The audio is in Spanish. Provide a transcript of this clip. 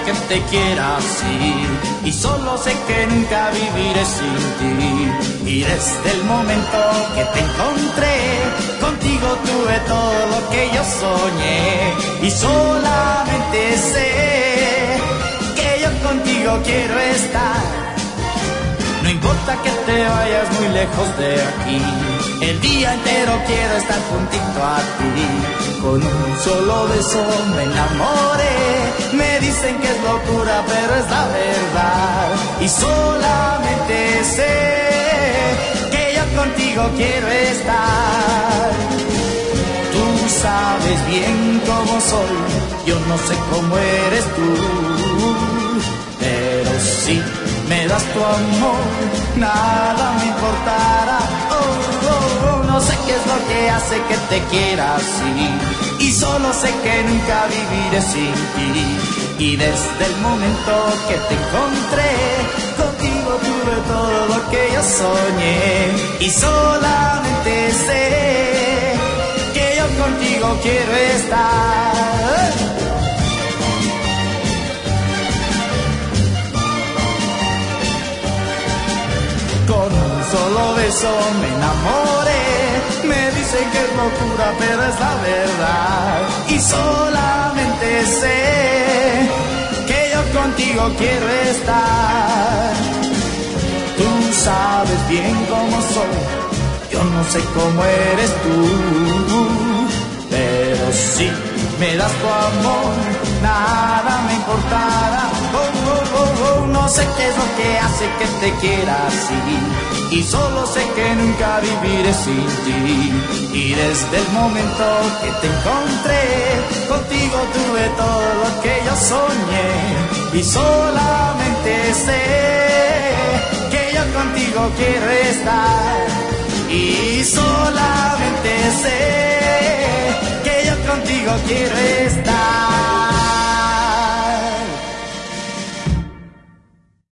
que te quiera así, y solo sé que nunca viviré sin ti. Y desde el momento que te encontré, contigo tuve todo lo que yo soñé, y solamente sé que yo contigo quiero estar. No importa que te vayas muy lejos de aquí, el día entero quiero estar juntito a ti. Con un solo beso me enamoré, me dicen que es locura, pero es la verdad. Y solamente sé que yo contigo quiero estar. Tú sabes bien cómo soy, yo no sé cómo eres tú, pero sí me das tu amor, nada me importará. No sé qué es lo que hace que te quiera así, y solo sé que nunca viviré sin ti. Y desde el momento que te encontré, contigo tuve todo lo que yo soñé, y solamente sé que yo contigo quiero estar. Con un solo beso me enamoré, me dicen que es locura, pero es la verdad. Y solamente sé que yo contigo quiero estar. Tú sabes bien cómo soy, yo no sé cómo eres tú, pero sí me das tu amor, nada me importará. No sé qué es lo que hace que te quiera así, y solo sé que nunca viviré sin ti. Y desde el momento que te encontré, contigo tuve todo lo que yo soñé, y solamente sé que yo contigo quiero estar. Y solamente sé que yo contigo quiero estar.